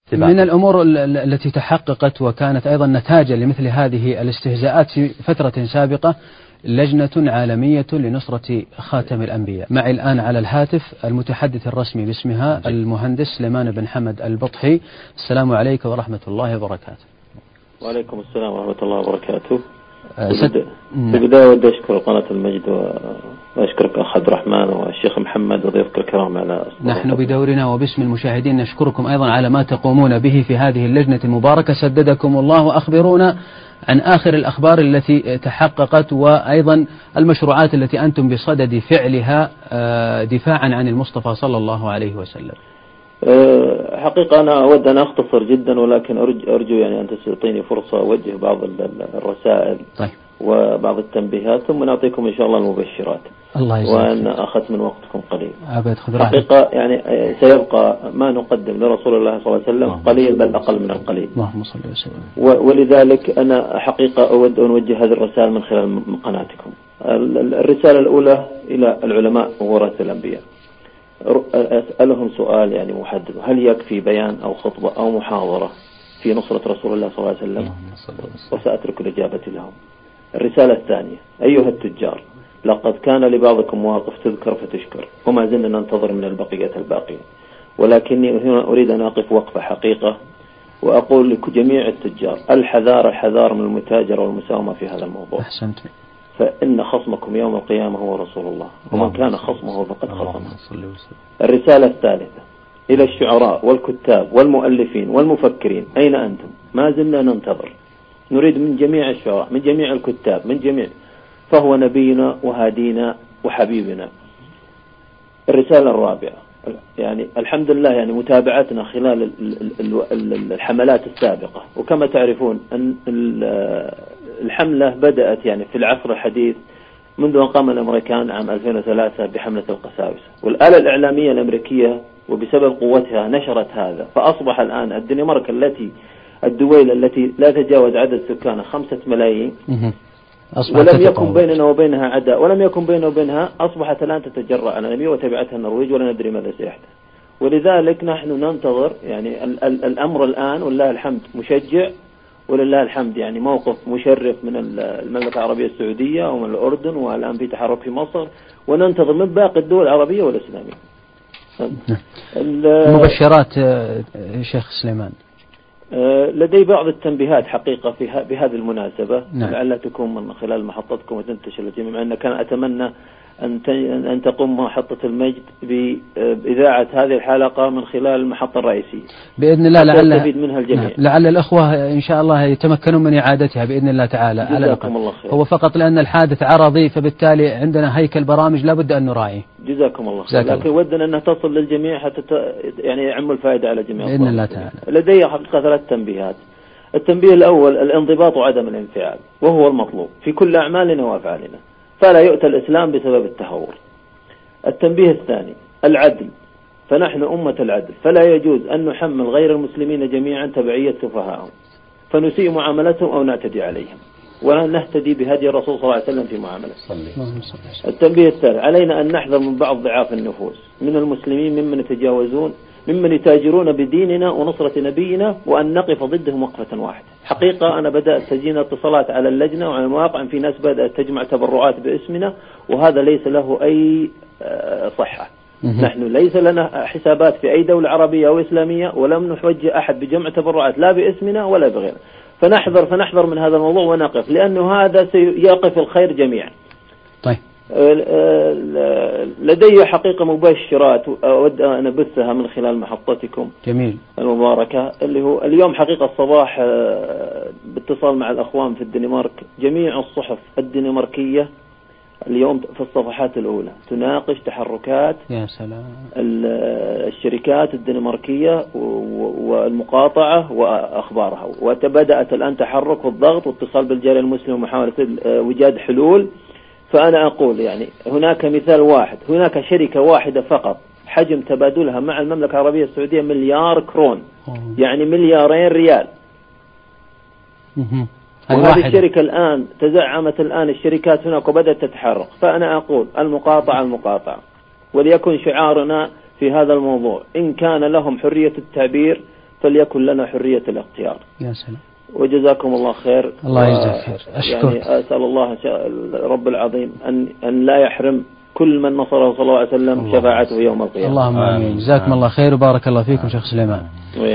من الأمور التي تحققت وكانت أيضا نتاجا لمثل هذه الاستهزاءات في فترة سابقة لجنة عالمية لنصرة خاتم الأنبياء. معي الآن على الهاتف المتحدث الرسمي باسمها المهندس سليمان بن حمد البطحي. السلام عليكم ورحمة الله وبركاته. وعليكم السلام ورحمة الله وبركاته. في البداية ودي أشكر قناة المجد وأشكرك أخ عبد الرحمن والشيخ محمد وضيفك الكرام على نحن بدورنا وباسم المشاهدين نشكركم أيضا على ما تقومون به في هذه اللجنة المباركة. سددكم الله. وأخبرونا عن آخر الأخبار التي تحققت وأيضا المشروعات التي أنتم بصدد فعلها دفاعا عن المصطفى صلى الله عليه وسلم. حقيقة أنا أود أن أختصر جدا، ولكن أرجو يعني أن تعطيني فرصة أوجه بعض الرسائل طيب. وبعض التنبيهات، ثم نعطيكم إن شاء الله المبشرات. الله يجزاك. وأن أخذت من وقتكم قليل. حقيقة يعني سيبقى ما نقدم لرسول الله صلى الله عليه وسلم قليل بل أقل من القليل. اللهم صل وسلم. ولذلك أنا حقيقة أود أن أوجه هذه الرسائل من خلال قناتكم. الرسالة الأولى إلى العلماء وورثة الأنبياء. أسألهم سؤال يعني محدد: هل يكفي بيان أو خطبة أو محاضرة في نصرة رسول الله صلى الله عليه وسلم؟ وسأترك الإجابة لهم. الرسالة الثانية: أيها التجار، لقد كان لبعضكم مواقف تذكر فتشكر، وما زلنا ننتظر من البقية الباقية، ولكني هنا أريد أن أقف وقفة حقيقة وأقول لجميع التجار: الحذار من المتاجرة والمساومة في هذا الموضوع. أحسنت. فإن خصمكم يوم القيامة هو رسول الله، ومن كان خصمه فقد خصمه. الرسالة الثالثة: إلى الشعراء والكتاب والمؤلفين والمفكرين، أين أنتم؟ ما زلنا ننتظر، نريد من جميع الشعراء، من جميع الكتاب، من جميع، فهو نبينا وهادينا وحبيبنا. الرسالة الرابعة: يعني الحمد لله يعني متابعتنا خلال الحملات السابقة، وكما تعرفون أن الحملة بدأت يعني في العصر الحديث منذ أن قام الأمريكان عام 2003 بحملة القساوسة، والآلة الإعلامية الأمريكية وبسبب قوتها نشرت هذا، فأصبح الآن الدنمارك الدولة التي لا تجاوز عدد سكانها 5 ملايين، ولم يكن بيننا وبينها عداء، ولم يكن بيننا وبينها، أصبحت الآن تتجرأ على النبي وتبعتها النرويج ولا ندري ماذا سيحدث. ولذلك نحن ننتظر يعني الأمر الآن ولله الحمد مشجع، ولله الحمد يعني موقف مشرف من المملكة العربية السعودية ومن الأردن، والآن في تحرك في مصر، وننتظر من باقي الدول العربية والإسلامية. المبشرات شيخ سليمان. لدي بعض التنبيهات حقيقة بهذه المناسبة. نعم. لعلها تكون من خلال محطتكم وتنتشر للجميع، مع أن كان أتمنى أن تقوم محطة المجد بإذاعة هذه الحلقة من خلال المحطة الرئيسية بإذن الله، لعل الأخوة إن شاء الله يتمكنون من إعادتها بإذن الله تعالى. جزاكم الله خير. هو فقط لأن الحادث عرضي، فبالتالي عندنا هيكل برامج لابد أن نراعيه. جزاكم الله خير. لكن ودنا أنها تصل للجميع حتى يعني يعم الفائدة على جميع بإذن الله تعالى. لدي حقيقة 3 تنبيهات. التنبيه الأول: الانضباط وعدم الانفعال، وهو المطلوب في كل أعمالنا وأفعالنا، فلا يؤتى الإسلام بسبب التهور. التنبيه الثاني: العدل، فنحن أمة العدل، فلا يجوز أن نحمل غير المسلمين جميعا تبعية سفهاءهم فنسيء معاملتهم أو نعتدي عليهم، ولا نهتدي بهدي الرسول صلى الله عليه وسلم في معاملته. التنبيه الثالث: علينا أن نحذر من بعض ضعاف النفوس من المسلمين ممن يتاجرون بديننا ونصرة نبينا، وأن نقف ضدهم وقفة واحدة. حقيقة أنا بدأت تجينا اتصالات على اللجنة وعلى المواقع، في ناس بدأت تجمع تبرعات باسمنا، وهذا ليس له أي صحة. نحن ليس لنا حسابات في أي دولة عربية أو إسلامية، ولم نحوجه أحد بجمع تبرعات لا باسمنا ولا بغيره. فنحذر من هذا الموضوع ونقف، لأنه هذا سيقف الخير جميعا. طيب. لدي حقيقة مبشرات أود أن أبثها من خلال محطتكم جميل المباركة، اللي هو اليوم حقيقة الصباح باتصال مع الأخوان في الدنمارك، جميع الصحف الدنماركية اليوم في الصفحات الأولى تناقش تحركات يا سلام الشركات الدنماركية والمقاطعة وأخبارها، وتبدأت الآن تحرك والضغط واتصال بالجالية المسلمة ومحاولة وجاد حلول. فأنا أقول يعني هناك مثال واحد، هناك شركة واحدة فقط حجم تبادلها مع المملكة العربية السعودية 1,000,000,000 كرون، يعني 2,000,000,000 ريال. وهذه الشركة الآن تزعمت الآن الشركات هناك وبدأت تتحرك. فأنا أقول المقاطعة، وليكن شعارنا في هذا الموضوع: إن كان لهم حرية التعبير فليكن لنا حرية الاختيار. يا سلام. وجزاكم الله خير. الله يجزاك خير. أشكرك. يعني أسأل الله رب العظيم أن لا يحرم كل من نصره صلى الله عليه وسلم شفاعته يوم القيامة. اللهم آمين. جزاكم الله خير وبارك الله فيكم شيخ سليمان.